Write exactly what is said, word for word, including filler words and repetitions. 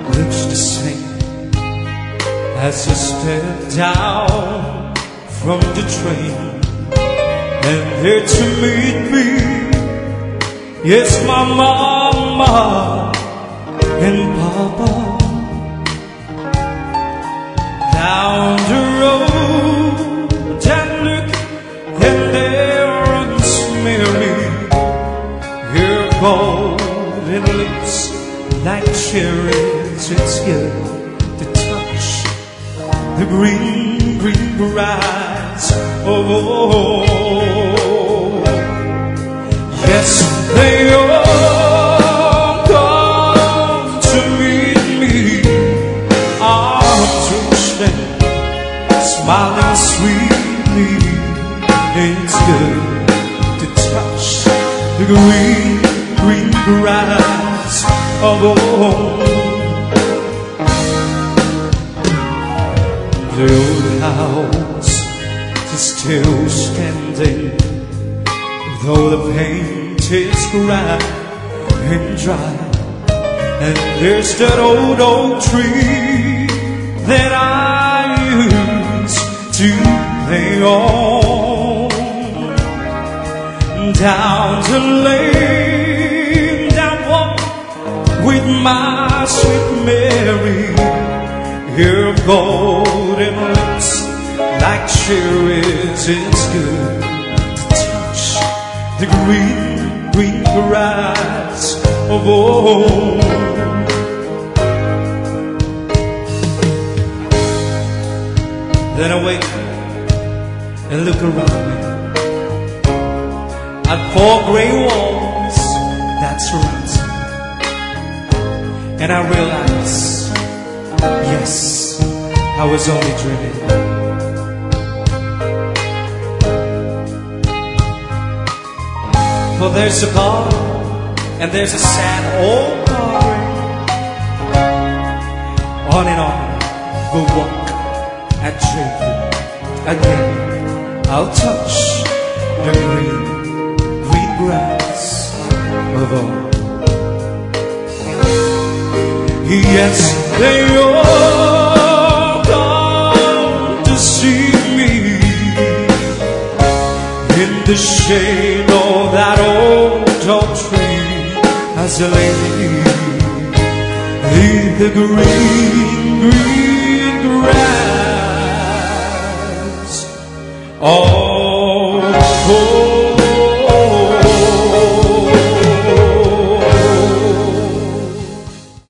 looks the same as I step down from the train, and there to meet me, yes, my mama and papa. Down the road and look, and there runs Mary, her golden lips like cherries. It's good to touch the green, green grass. Oh, yes, they all come to meet me. Arms reached and smiling sweetly. It's good to touch the green, green grass. Oh, the old house is still standing, though the paint is cracked and dry. And there's that old oak tree that I used to play on. Down the lane I walk with my sweet Mary, her golden lips like cherries. It's good to touch the green, green grass. Oh, then I wake and look around me at four gray walls that surround me, and I realize, yes, I was only dreaming. For there's a bar and there's a sad old car. On and on we'll walk and drink. Again I'll touch the green, green grass of all. Yes, they all come to see me in the shade of that old oak tree, as a lady in the green, green grass. Oh,